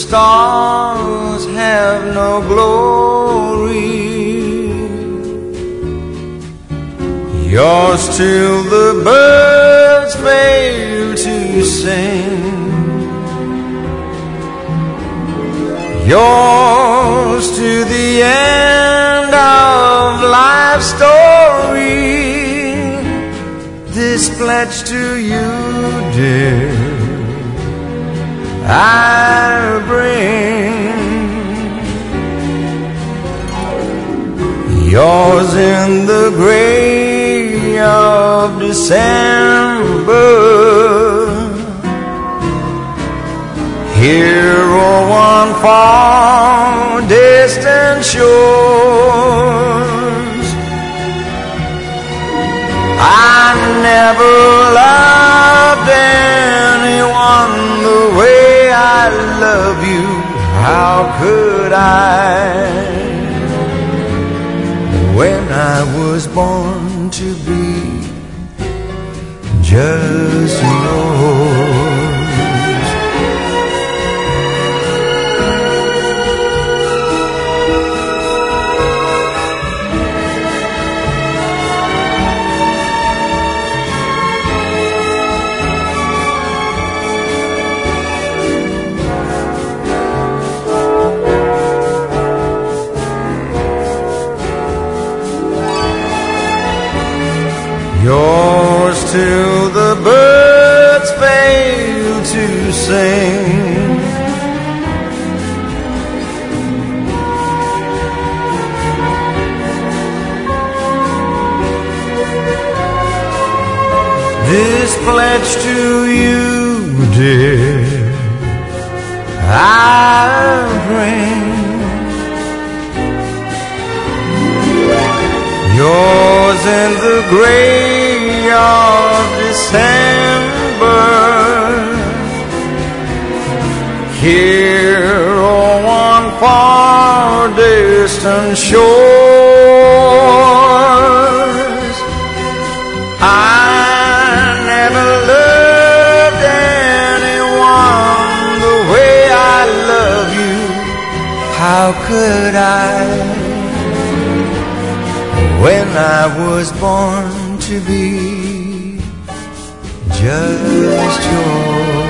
stars have no glory, yours till the birds fail to sing, yours to the end of life's story. This pledge to you, dear, I bring. Yours in the gray of December, here or one far distant shores. I never loved anyone the way I love you. How could I, when I was born to be just yours? Yours till the birds fail to sing, this pledge to you, dear, I bring. Yours in the gray of December, here or one far distant shores. I never loved anyone the way I love you. How could I, when I was born to be just yours?